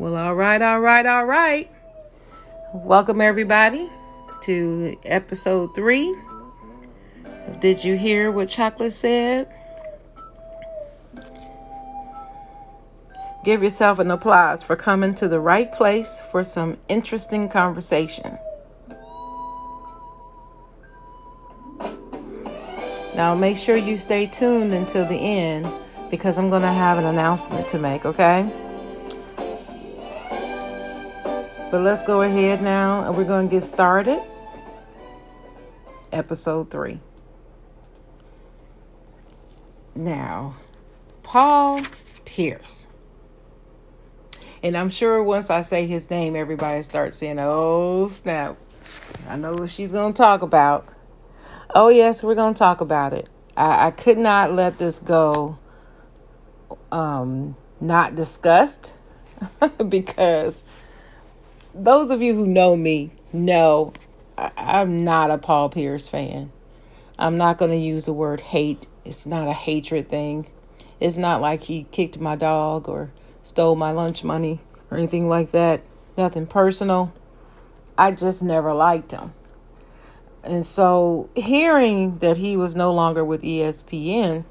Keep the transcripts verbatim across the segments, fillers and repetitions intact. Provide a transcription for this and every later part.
Well, all right, all right, all right. Welcome, everybody, to episode three of Did You Hear What Chocolate Said? Give yourself an applause for coming to the right place for some interesting conversation. Now, make sure you stay tuned until the end because I'm going to have an announcement to make, okay? But let's go ahead now and we're going to get started. Episode three. Now, Paul Pierce. And I'm sure once I say his name, everybody starts saying, oh, snap. I know what she's going to talk about. Oh, yes, we're going to talk about it. I, I could not let this go um, not discussed because those of you who know me know I, I'm not a Paul Pierce fan. I'm not going to use the word hate. It's not a hatred thing. It's not like he kicked my dog or stole my lunch money or anything like that. Nothing personal. I just never liked him. And so hearing that he was no longer with E S P N,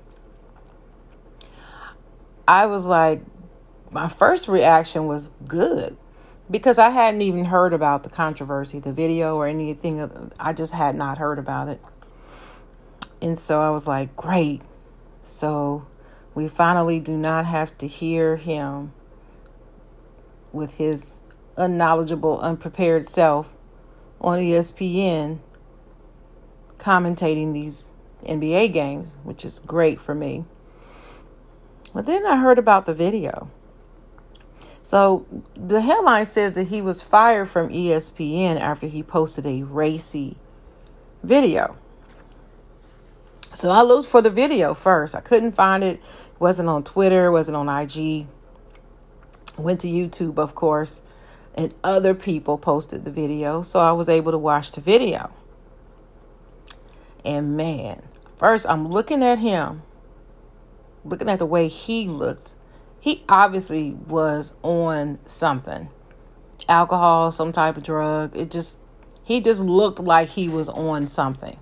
I was like, my first reaction was good because I hadn't even heard about the controversy, the video or anything. I just had not heard about it. And so I was like, great. So we finally do not have to hear him with his unknowledgeable, unprepared self on E S P N commentating these N B A games, which is great for me. But then I heard about the video. So the headline says that he was fired from E S P N after he posted a racy video. So I looked for the video first. I couldn't find it. It wasn't on Twitter. It wasn't on I G. Went to YouTube, of course, and other people posted the video. So I was able to watch the video. And man, first I'm looking at him, looking at the way he looked. He obviously was on something, alcohol, some type of drug. It just, he just looked like he was on something.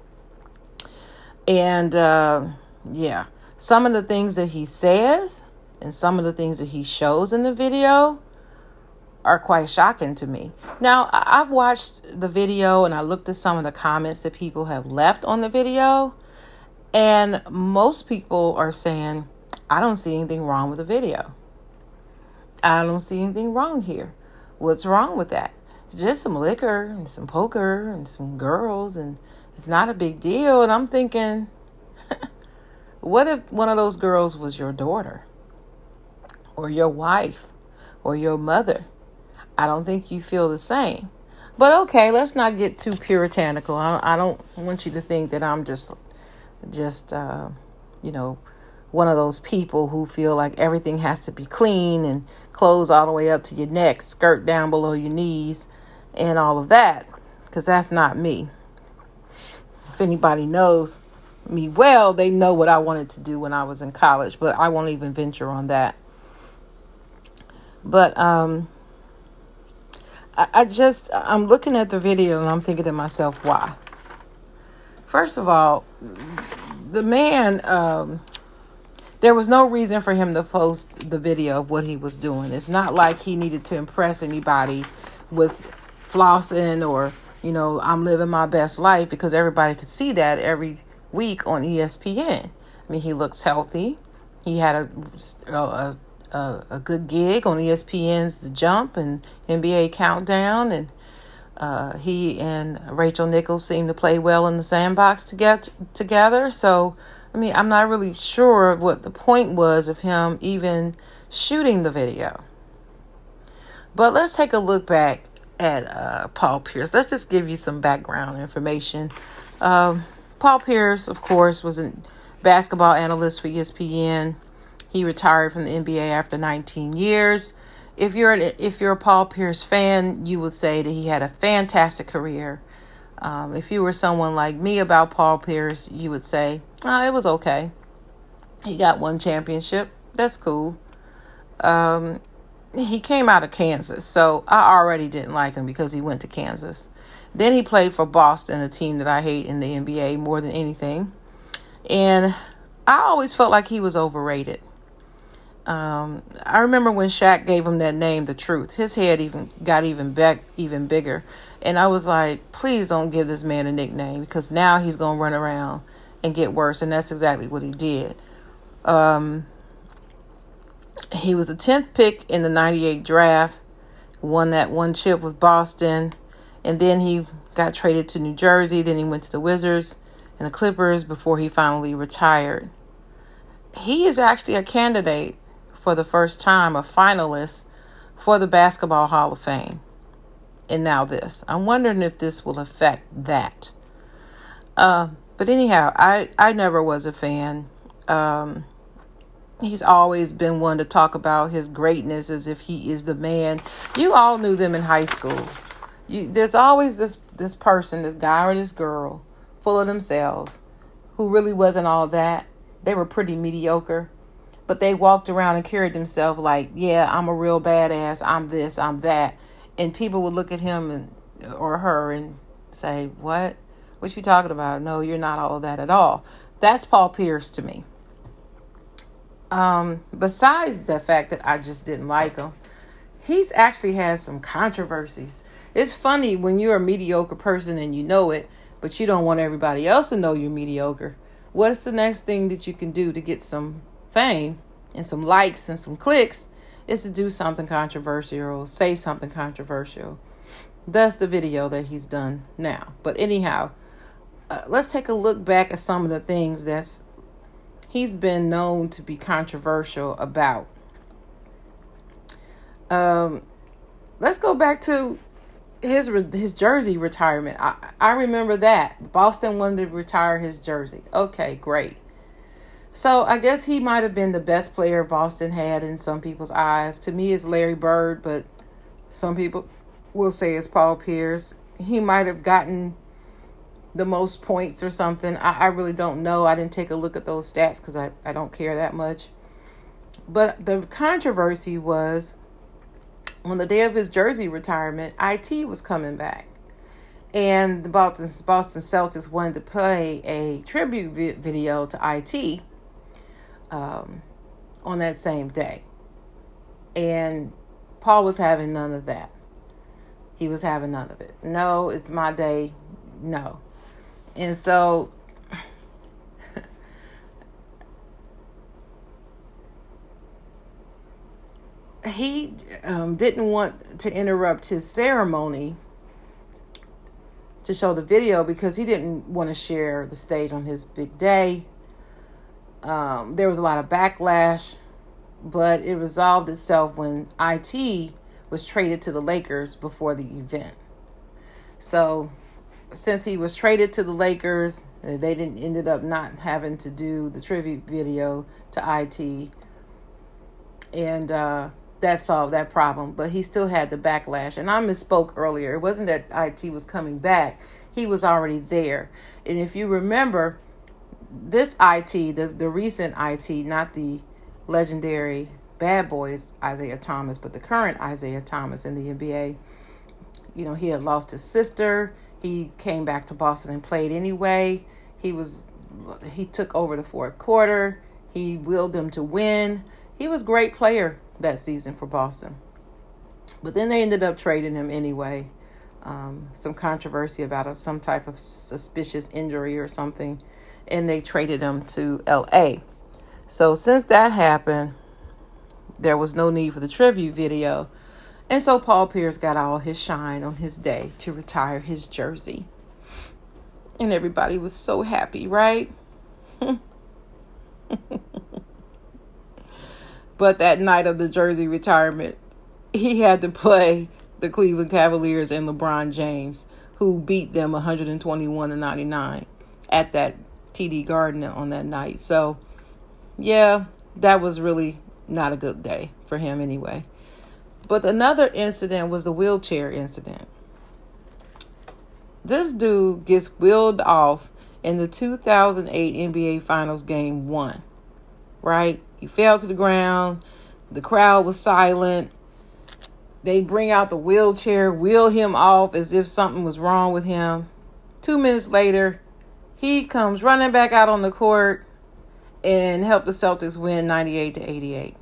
And uh, yeah, some of the things that he says and some of the things that he shows in the video are quite shocking to me. Now, I've watched the video and I looked at some of the comments that people have left on the video. And most people are saying, I don't see anything wrong with the video. I don't see anything wrong here. What's wrong with that? Just some liquor and some poker and some girls and it's not a big deal. And I'm thinking, what if one of those girls was your daughter or your wife or your mother? I don't think you feel the same. But okay, let's not get too puritanical. I, I don't want you to think that I'm just, just, uh, you know, one of those people who feel like everything has to be clean and clothes all the way up to your neck, skirt down below your knees and all of that. Because that's not me. If anybody knows me well, they know what I wanted to do when I was in college. But I won't even venture on that. But, um... I just, I'm looking at the video and I'm thinking to myself, why? First of all, the man, um, there was no reason for him to post the video of what he was doing. It's not like he needed to impress anybody with flossing or, you know, I'm living my best life because everybody could see that every week on E S P N. I mean, he looks healthy. He had a, a A, a good gig on E S P N's The Jump and N B A Countdown. And uh, he and Rachel Nichols seem to play well in the sandbox to get together. So, I mean, I'm not really sure what the point was of him even shooting the video. But let's take a look back at uh, Paul Pierce. Let's just give you some background information. Um, Paul Pierce, of course, was a basketball analyst for E S P N. He retired from the N B A after nineteen years. If you're an, if you're a Paul Pierce fan, you would say that he had a fantastic career. Um, if you were someone like me about Paul Pierce, you would say, oh, it was okay. He got one championship. That's cool. Um, he came out of Kansas, so I already didn't like him because he went to Kansas. Then he played for Boston, a team that I hate in the N B A more than anything. And I always felt like he was overrated. Um, I remember when Shaq gave him that name, The Truth. His head even got even back, even bigger. And I was like, please don't give this man a nickname, because now he's going to run around and get worse. And that's exactly what he did. Um, he was the tenth pick in the ninety-eight draft, won that one chip with Boston. And then he got traded to New Jersey. Then he went to the Wizards and the Clippers before he finally retired. He is actually a candidate for the first time, a finalist for the Basketball Hall of Fame. And now this. I'm wondering if this will affect that. Uh, but anyhow, I, I never was a fan. Um, he's always been one to talk about his greatness as if he is the man. You all knew them in high school. You, there's always this, this person, this guy or this girl, full of themselves, who really wasn't all that. They were pretty mediocre. But they walked around and carried themselves like, yeah, I'm a real badass. I'm this, I'm that. And people would look at him and or her and say, what? What you talking about? No, you're not all that at all. That's Paul Pierce to me. Um, besides the fact that I just didn't like him, he's actually had some controversies. It's funny when you're a mediocre person and you know it, but you don't want everybody else to know you're mediocre. What's the next thing that you can do to get some fame and some likes and some clicks is to do something controversial, say something controversial. That's the video that he's done now. But anyhow, uh, let's take a look back at some of the things that's he's been known to be controversial about. Um, let's go back to his his jersey retirement. I, I remember that. Boston wanted to retire his jersey. Okay, great. So I guess he might have been the best player Boston had in some people's eyes. To me, it's Larry Bird, but some people will say it's Paul Pierce. He might have gotten the most points or something. I, I really don't know. I didn't take a look at those stats because I, I don't care that much. But the controversy was on the day of his jersey retirement, I T was coming back. And the Boston, Boston Celtics wanted to play a tribute vi- video to I T um, on that same day. And Paul was having none of that. He was having none of it. No, it's my day. No. And so he um, didn't want to interrupt his ceremony to show the video because he didn't want to share the stage on his big day. Um, there was a lot of backlash, but it resolved itself when I T was traded to the Lakers before the event. So since he was traded to the Lakers, they didn't ended up not having to do the tribute video to I T. And uh, that solved that problem. But he still had the backlash. And I misspoke earlier. It wasn't that I T was coming back. He was already there. And if you remember, this I T, the, the recent I T, not the legendary Bad Boys Isaiah Thomas, but the current Isaiah Thomas in the N B A, you know, he had lost his sister. He came back to Boston and played anyway. He was, he took over the fourth quarter. He willed them to win. He was a great player that season for Boston. But then they ended up trading him anyway. Um, some controversy about a, some type of suspicious injury or something. And they traded him to L A. So since that happened, there was no need for the tribute video. And so Paul Pierce got all his shine on his day to retire his jersey. And everybody was so happy, right? But that night of the jersey retirement, he had to play the Cleveland Cavaliers and LeBron James, who beat them one twenty-one to ninety-nine at that T D Garden on that night. So, yeah, that was really not a good day for him anyway. But another incident was the wheelchair incident. This dude gets wheeled off in the two thousand eight N B A Finals Game one, right? He fell to the ground. The crowd was silent. They bring out the wheelchair, wheel him off as if something was wrong with him. Two minutes later, he comes running back out on the court and helped the Celtics win ninety-eight to eighty-eight.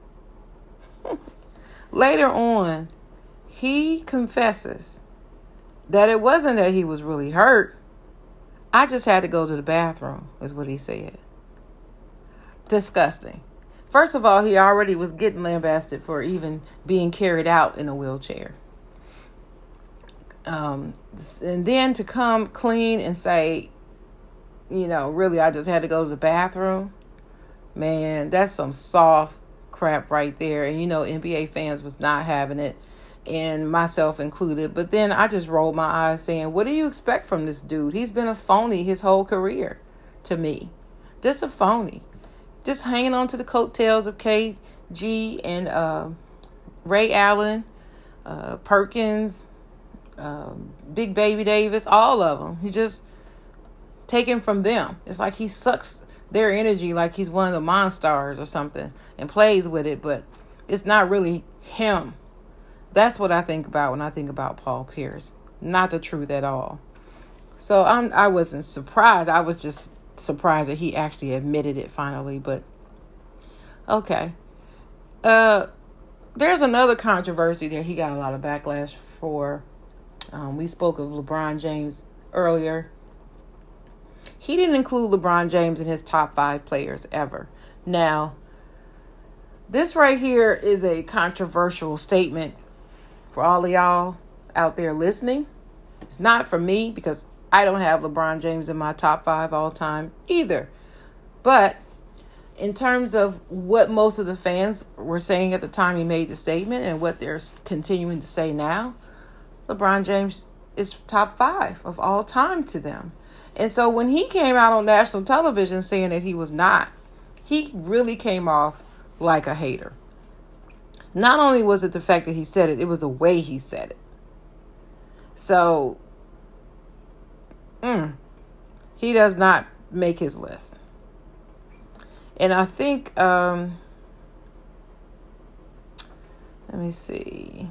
Later on, he confesses that it wasn't that he was really hurt. I just had to go to the bathroom, is what he said. Disgusting. First of all, he already was getting lambasted for even being carried out in a wheelchair. Um, and then to come clean and say, you know, really, I just had to go to the bathroom. Man, that's some soft crap right there. And, you know, N B A fans was not having it, and myself included. But then I just rolled my eyes saying, what do you expect from this dude? He's been a phony his whole career to me. Just a phony. Just hanging on to the coattails of K G and uh, Ray Allen, uh, Perkins, uh, Big Baby Davis, all of them. He's just taken from them. It's like he sucks their energy like he's one of the Monstars or something and plays with it, but it's not really him. That's what I think about when I think about Paul Pierce. Not the truth at all. So I'm, I wasn't surprised. I was just surprised that he actually admitted it finally, but okay. Uh, there's another controversy that he got a lot of backlash for. Um, we spoke of LeBron James earlier. He didn't include LeBron James in his top five players ever. Now, this right here is a controversial statement for all of y'all out there listening. It's not for me because I don't have LeBron James in my top five all time either. But in terms of what most of the fans were saying at the time he made the statement and what they're continuing to say now, LeBron James is top five of all time to them. And so when he came out on national television saying that he was not, he really came off like a hater. Not only was it the fact that he said it, it was the way he said it. So, mm, he does not make his list. And I think, um, let me see.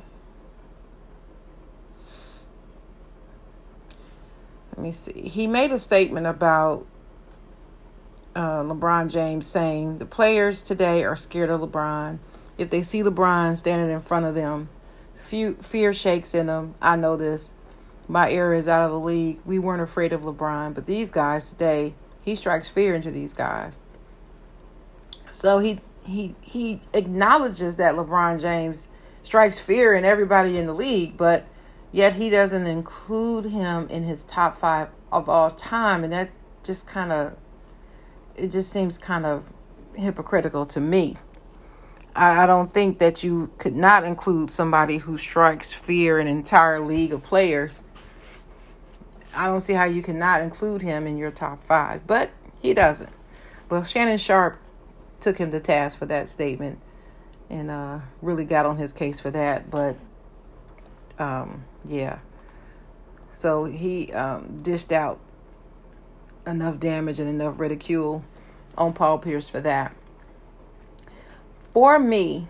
Let me see. He made a statement about uh, LeBron James saying the players today are scared of LeBron. If they see LeBron standing in front of them, few, fear shakes in them. I know this. My era is out of the league. We weren't afraid of LeBron, but these guys today, he strikes fear into these guys. So he he he acknowledges that LeBron James strikes fear in everybody in the league, but yet he doesn't include him in his top five of all time. And that just kind of, it just seems kind of hypocritical to me. I, I don't think that you could not include somebody who strikes fear in an entire league of players. I don't see how you cannot include him in your top five, but he doesn't. Well, Shannon Sharpe took him to task for that statement and uh, really got on his case for that. But um, yeah, so he um, dished out enough damage and enough ridicule on Paul Pierce for that. For me,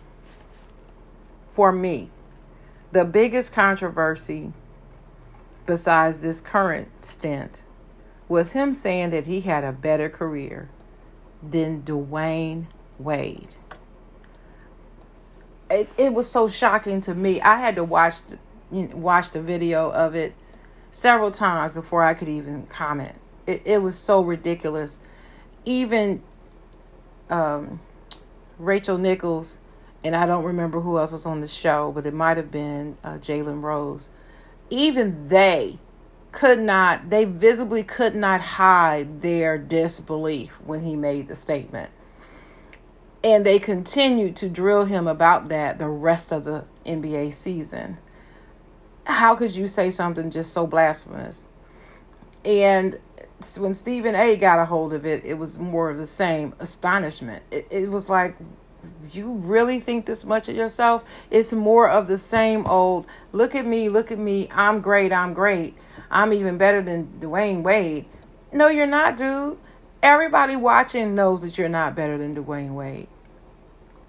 for me, the biggest controversy besides this current stint was him saying that he had a better career than Dwayne Wade. It, it was so shocking to me. I had to watch the, you know, watch the video of it several times before I could even comment. It, it was so ridiculous. Even um, Rachel Nichols, and I don't remember who else was on the show, but it might have been uh, Jalen Rose. Even they could not, they visibly could not hide their disbelief when he made the statement. And they continued to drill him about that the rest of the N B A season. How could you say something just so blasphemous? And when Stephen A. got a hold of it, it was more of the same astonishment. It, it was like, you really think this much of yourself? It's more of the same old, look at me, look at me, I'm great, I'm great. I'm even better than Dwayne Wade. No, you're not, dude. Everybody watching knows that you're not better than Dwayne Wade.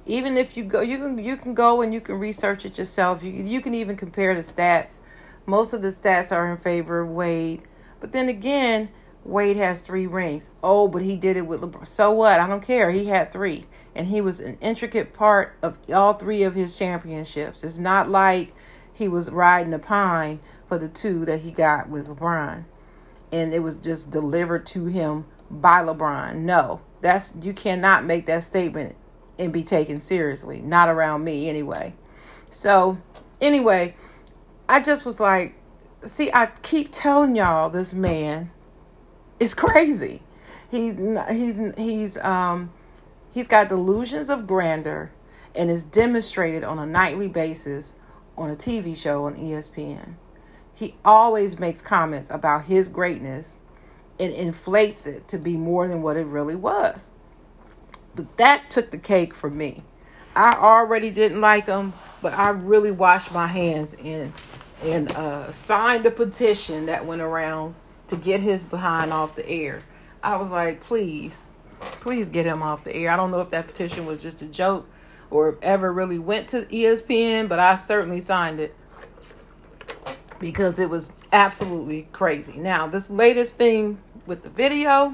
Even if you go, you can you can go and you can research it yourself. You you can even compare the stats. Most of the stats are in favor of Wade, but then again, Wade has three rings. Oh, but he did it with LeBron. So what? I don't care. He had three, and he was an intricate part of all three of his championships. It's not like he was riding a pine for the two that he got with LeBron, and it was just delivered to him by LeBron. No, that's you cannot make that statement and be taken seriously. Not around me anyway. So anyway, I just was like, see, I keep telling y'all this man is crazy. He's he's he's um he's got delusions of grandeur and is demonstrated on a nightly basis on a T V show on E S P N. He always makes comments about his greatness and inflates it to be more than what it really was. But that took the cake for me. I already didn't like him, but I really washed my hands in and uh, signed the petition that went around to get his behind off the air. I was like, please, please get him off the air. I don't know if that petition was just a joke or if ever really went to E S P N, but I certainly signed it because it was absolutely crazy. Now, this latest thing with the video,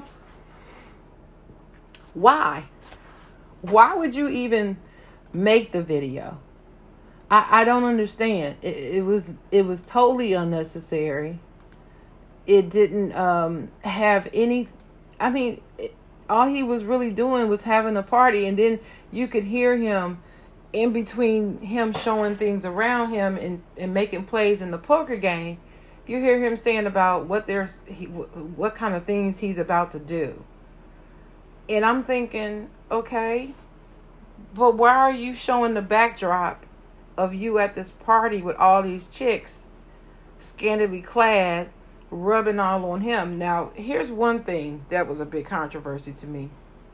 why? Why would you even make the video? I, I don't understand. It, it was it was totally unnecessary. It didn't um, have any. I mean, it, all he was really doing was having a party, and then you could hear him in between him showing things around him and, and making plays in the poker game. You hear him saying about what there's he, what kind of things he's about to do. And I'm thinking, okay, but why are you showing the backdrop of you at this party with all these chicks, scantily clad, rubbing all on him? Now, here's one thing that was a big controversy to me.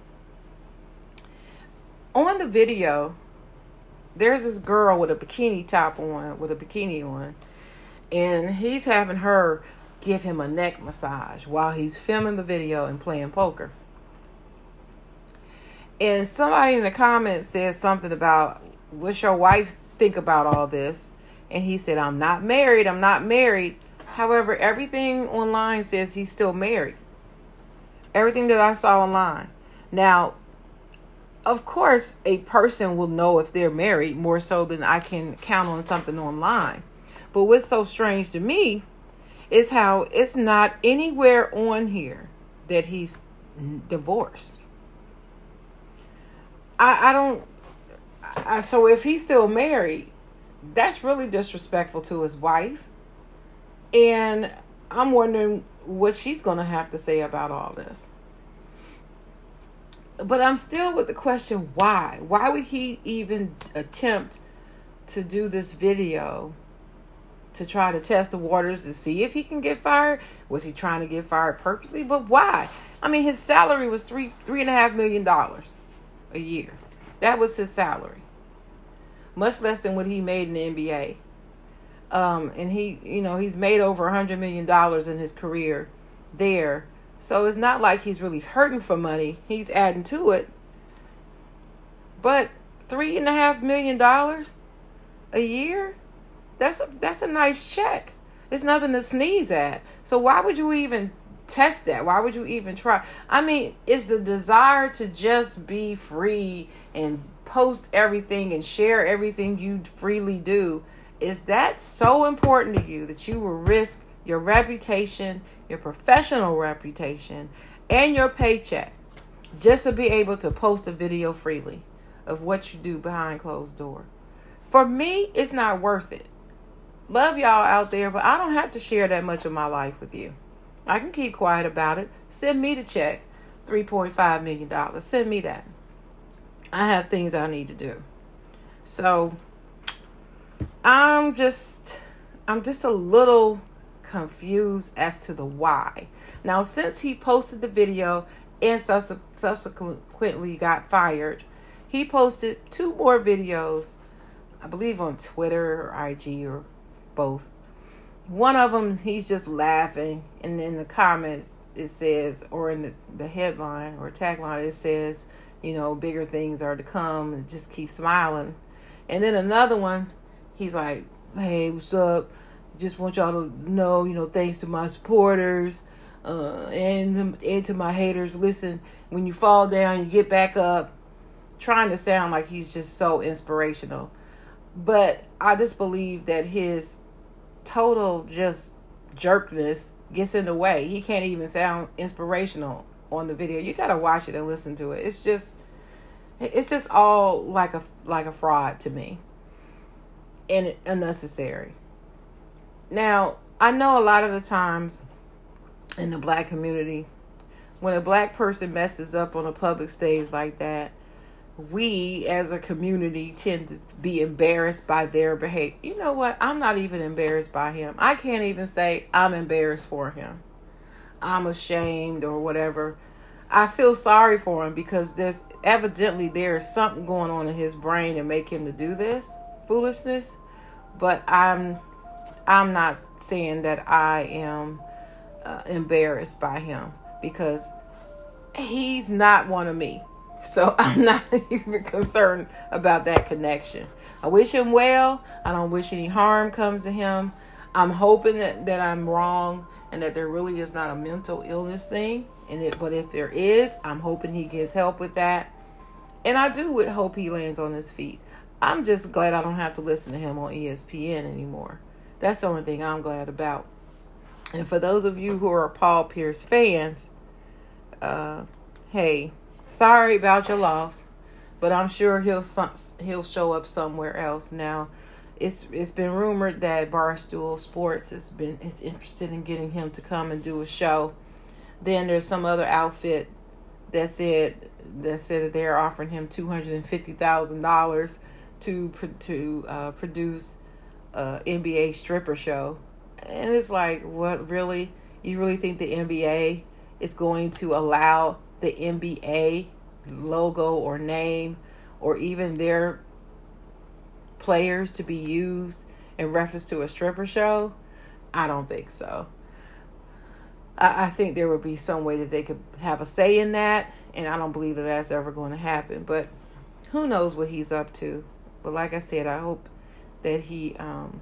On the video, there's this girl with a bikini top on, with a bikini on, and he's having her give him a neck massage while he's filming the video and playing poker. And somebody in the comments said something about, what's your wife think about all this? And he said, I'm not married. I'm not married. However, everything online says he's still married. Everything that I saw online. Now, of course, a person will know if they're married more so than I can count on something online. But what's so strange to me is how it's not anywhere on here that he's divorced. I, I don't, I, so if he's still married, that's really disrespectful to his wife. And I'm wondering what she's going to have to say about all this. But I'm still with the question, why? Why would he even attempt to do this video to try to test the waters to see if he can get fired? Was he trying to get fired purposely? But why? I mean, his salary was three, three and a half million dollars a year. That was his salary. Much less than what he made in the N B A. Um, and he, you know, he's made over a hundred million dollars in his career there. So it's not like he's really hurting for money. He's adding to it. But three and a half million dollars a year, that's a, that's a nice check. It's nothing to sneeze at. So why would you even test that? Why would you even try? I mean, is the desire to just be free and post everything and share everything you freely do, is that so important to you that you will risk your reputation, your professional reputation, and your paycheck just to be able to post a video freely of what you do behind closed door? For me, it's not worth it. Love y'all out there, but I don't have to share that much of my life with you. I can keep quiet about it. Send me the check, three point five million dollars. Send me that. I have things I need to do. So I'm just, I'm just a little confused as to the why. Now, since he posted the video and subsequently got fired, he posted two more videos, I believe on Twitter or I G or both. One of them, he's just laughing, and in the comments it says, or in the, the headline or tagline, it says, you know, bigger things are to come, and just keep smiling. And then another one, he's like, hey, what's up? Just want y'all to know, you know, thanks to my supporters uh, and, and to my haters. Listen, when you fall down, you get back up. Trying to sound like he's just so inspirational. But I just believe that his total just jerkness gets in the way. He can't even sound inspirational on the video. You got to watch it and listen to it. It's just, it's just all like a, like a fraud to me. And unnecessary. Now, I know a lot of the times in the black community, when a black person messes up on a public stage like that, we as a community tend to be embarrassed by their behavior. You know what? I'm not even embarrassed by him. I can't even say I'm embarrassed for him. I'm ashamed or whatever. I feel sorry for him because there's evidently there is something going on in his brain to make him to do this foolishness. But I'm I'm not saying that I am uh, embarrassed by him because he's not one of me. So I'm not even concerned about that connection. I wish him well. I don't wish any harm comes to him. I'm hoping that, that I'm wrong and that there really is not a mental illness thing. And it, but if there is, I'm hoping he gets help with that. And I do would hope he lands on his feet. I'm just glad I don't have to listen to him on E S P N anymore. That's the only thing I'm glad about. And for those of you who are Paul Pierce fans, uh, hey, sorry about your loss, but I'm sure he'll he'll show up somewhere else. Now, it's it's been rumored that Barstool Sports has been is interested in getting him to come and do a show. Then there's some other outfit that said that said that they're offering him two hundred and fifty thousand dollars to to uh, produce a N B A stripper show. And it's like, what, really? You really think the N B A is going to allow the N B A logo or name or even their players to be used in reference to a stripper show? I don't think so. I, I think there would be some way that they could have a say in that, and I don't believe that that's ever going to happen. But who knows what he's up to? But like I said, I hope that he um,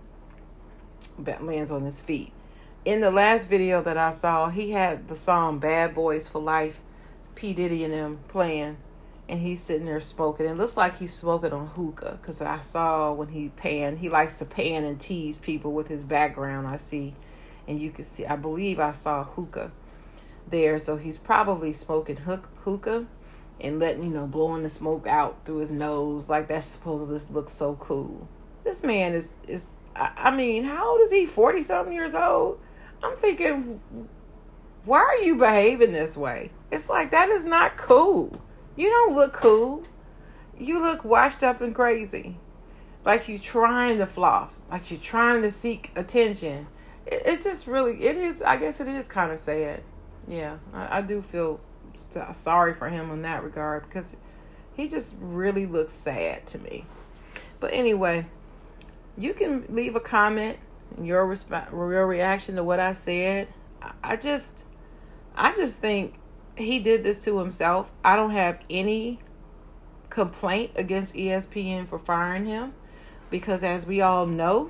lands on his feet. In the last video that I saw, he had the song Bad Boys for Life, P. Diddy and them playing, and he's sitting there smoking. It looks like he's smoking on hookah, because I saw when he pan, he likes to pan and tease people with his background, I see. And you can see, I believe I saw hookah there, so he's probably smoking hookah and letting, you know, blowing the smoke out through his nose, like that's supposed to just look so cool. This man is, is I, I mean, how old is he? forty-something years old? I'm thinking, why are you behaving this way? It's like, that is not cool. You don't look cool. You look washed up and crazy. Like you're trying to floss. Like you're trying to seek attention. It, it's just really, it is, I guess it is kind of sad. Yeah, I, I do feel sorry for him in that regard because he just really looks sad to me. But anyway, you can leave a comment, your resp- your reaction to what I said. I just, I just think he did this to himself. I don't have any complaint against E S P N for firing him because, as we all know,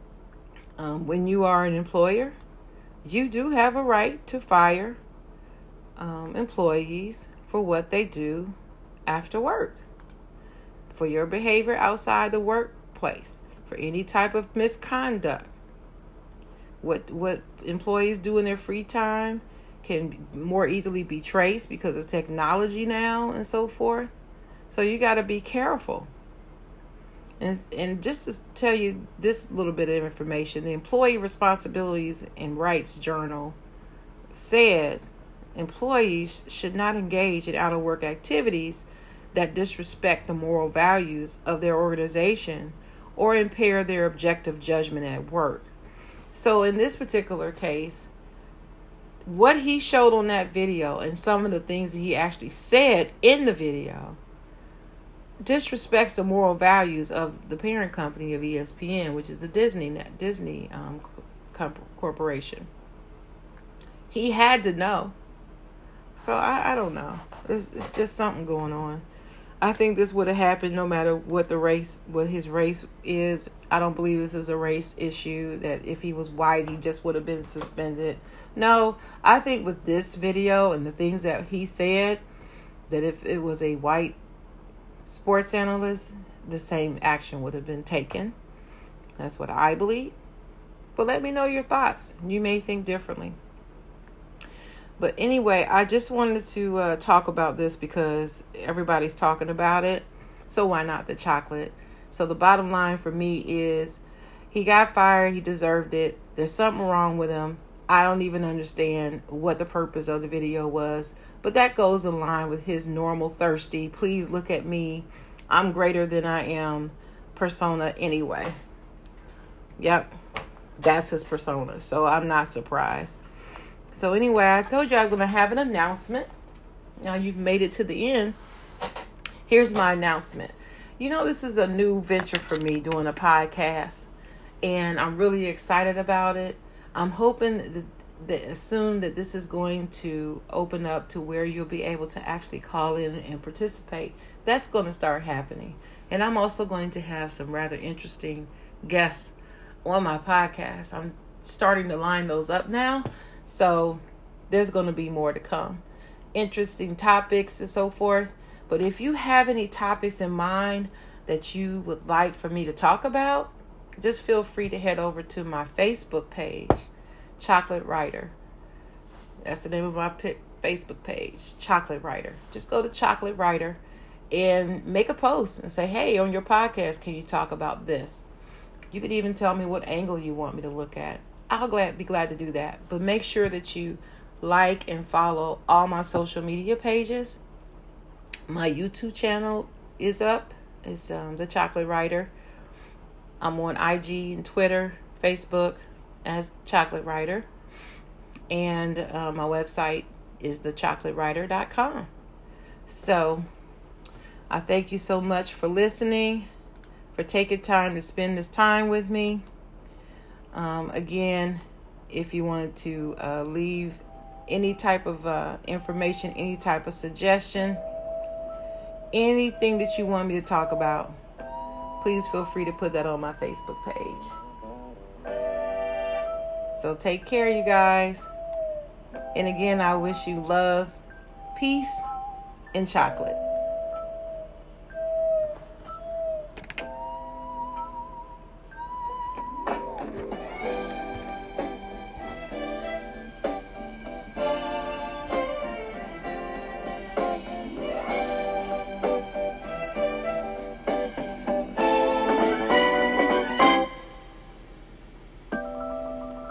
um, when you are an employer, you do have a right to fire um, employees for what they do after work, for your behavior outside the workplace, for any type of misconduct. What what employees do in their free time can more easily be traced because of technology now and so forth. So you got to be careful. And, and just to tell you this little bit of information, the Employee Responsibilities and Rights Journal said employees should not engage in out-of-work activities that disrespect the moral values of their organization or impair their objective judgment at work. So in this particular case, what he showed on that video and some of the things that he actually said in the video disrespects the moral values of the parent company of E S P N, which is the Disney Disney um, Corporation. He had to know So I, I don't know. It's, it's just something going on. I think this would have happened no matter what the race, what his race is. I don't believe this is a race issue, that if he was white, he just would have been suspended. No, I think with this video and the things that he said, that if it was a white sports analyst, the same action would have been taken. That's what I believe. But let me know your thoughts. You may think differently. But anyway, I just wanted to uh, talk about this because everybody's talking about it. So why not the chocolate? So the bottom line for me is he got fired. He deserved it. There's something wrong with him. I don't even understand what the purpose of the video was. But that goes in line with his normal thirsty, please look at me, I'm greater than I am persona anyway. Yep, that's his persona. So I'm not surprised. So anyway, I told you I was going to have an announcement. Now you've made it to the end. Here's my announcement. You know, this is a new venture for me, doing a podcast. And I'm really excited about it. I'm hoping that, that soon that this is going to open up to where you'll be able to actually call in and participate. That's going to start happening. And I'm also going to have some rather interesting guests on my podcast. I'm starting to line those up now. So there's going to be more to come. Interesting topics and so forth. But if you have any topics in mind that you would like for me to talk about, just feel free to head over to my Facebook page, Chocolate Writer. That's the name of my Facebook page, Chocolate Writer. Just go to Chocolate Writer and make a post and say, hey, on your podcast, can you talk about this? You could even tell me what angle you want me to look at. I'll glad be glad to do that. But make sure that you like and follow all my social media pages. My YouTube channel is up. It's um, The Chocolate Writer. I'm on I G and Twitter, Facebook as Chocolate Writer. And uh, my website is the chocolate writer dot com. So I thank you so much for listening, for taking time to spend this time with me. Um, again, if you wanted to uh, leave any type of uh, information, any type of suggestion, anything that you want me to talk about, please feel free to put that on my Facebook page. So take care, you guys. And again, I wish you love, peace, and chocolate.